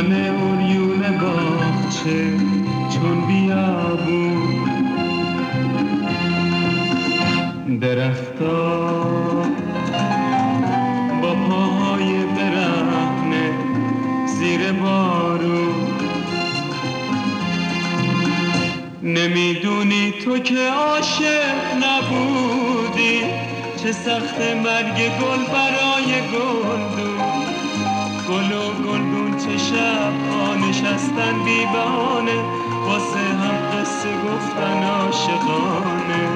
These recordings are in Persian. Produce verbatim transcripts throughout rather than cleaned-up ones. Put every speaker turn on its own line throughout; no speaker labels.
همه اوریون باغچه چون بیابون، درختا با پاهای برهنه زیر بارون. نمیدونی تو که عاشق نبودی چه سخت مرگ گل برای گلدون. گل و گلدون چه شب ها نشستن بی بهانه واسه هم قصه گفتن عاشقانه.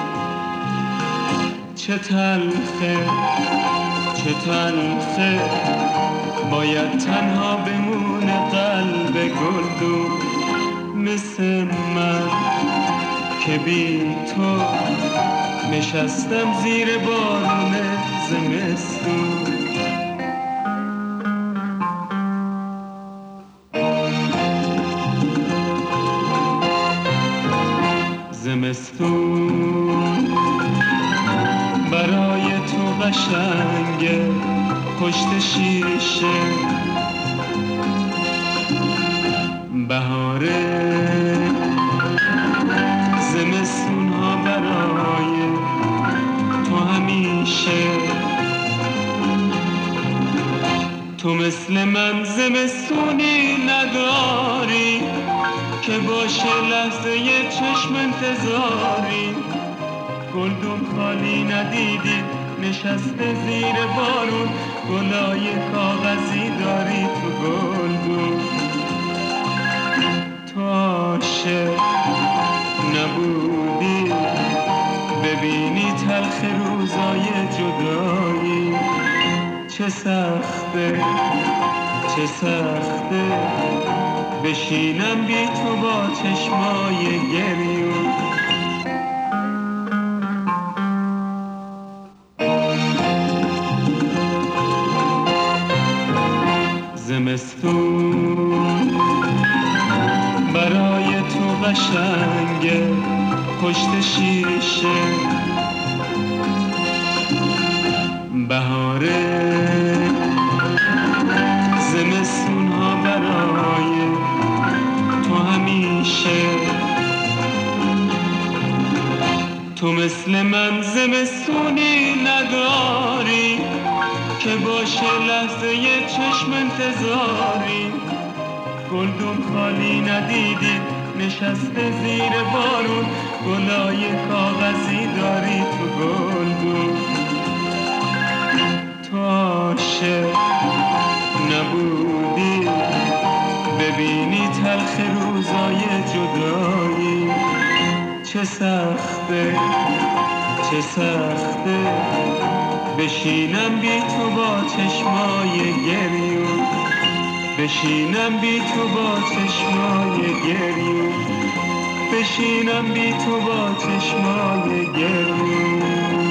چه تلخه چه تلخه باید تنها بمونه قلب گلدون، مثل من که بی تو نشستم زیر بارون زمستون. زمستون برای تو قشنگه پشت شیشه، بهاره زمستون ها برای تو همیشه. تو مثل من زمستونی نداری که باشه لحظه ی چشم انتظاری. گلدون خالی ندیدی نشسته زیر بارون، گلای کاغذی داری تو گلدون. تو عاشق نبودی ببینی تلخ روزای جدایی. چه سخته چه سخته بشینم بی تو با چشمای گریون. زمستون برای تو قشنگه پشت شیشه، بهاره زمستون ها برای تو همیشه. تو مثل من زمستونی نداری که باشه لحظه ی چشم انتظاری. گلدون خالی ندیدی نشسته زیر بارون، گلای کاغذی داری تو گلدون. تو عاشق نبودی ببینی تلخ روزای جدایی. چه سخته چه سخته بشینم بی تو با چشمای گریون. بشینم بی تو با چشمای گریون. بشینم بی تو با چشمای گریون.